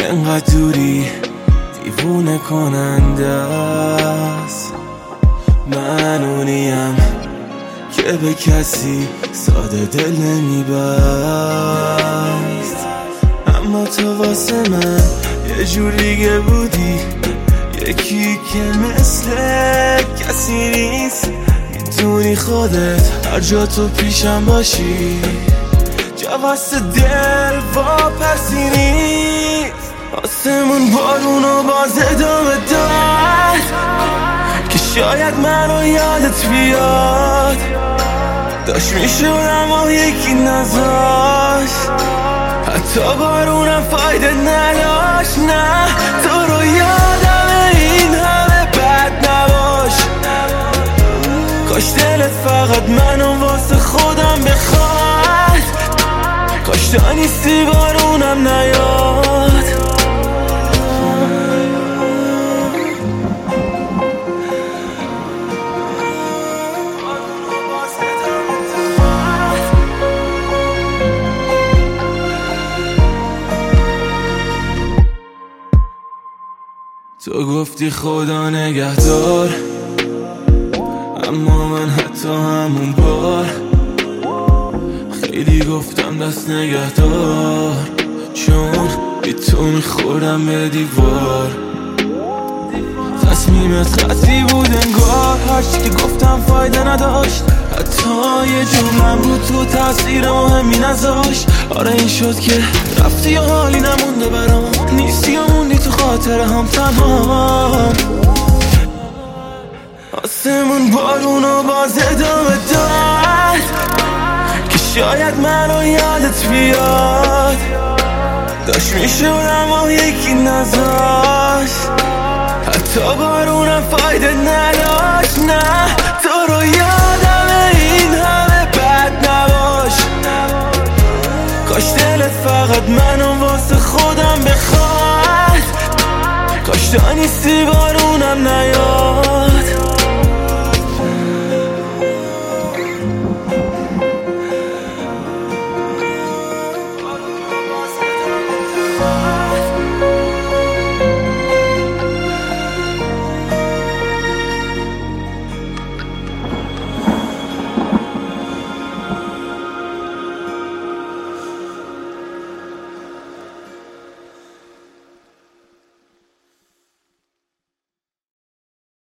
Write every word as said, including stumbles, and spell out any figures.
انقدر دوری دیوونه کننده است. من اونیم که به کسی ساده دل نمیبست، اما تو واسه من یه جور دیگه بودی، یکی که مثل کسی نیست. میدونی خودت هر جا تو پیشم باشی، جا واسه دل واپسی نیست. آسمون بارون و باز ادامه داد که شاید منو یادت بیاد. داشت میشد اما یکی نذاشت، حتی بارونم فایده نداشت. نه تو رو یادم این همه بد نباش، کاش دلت فقط منو واسه خودم بخواد، کاش تا نیستی بارونم نیاد. تو گفتی خدا نگهدار، اما من حتی همون بار خیلی گفتم دست نگهدار، چون بی تو میخورم به دیوار. تصمیمت خطی بود انگار، هرچی که گفتم فایده نداشت، حتی یه جملم رو تو تاثیر مهمی نذاشت. آره این شد که رفتی و حالی نمونده برام، نیستی و موندی تو خاطره هم تنها. آسمون بارون و باز ادامه داد که شاید منو یادت بیاد. داشت میشد اما یکی نذاشت، حتی بارونم فایده نداشت. نه تو رو یادم این همه بد نباش، کاش دلت فقط منو واسه خودم بخواد، کاش تا نیستی بارونم نیاد.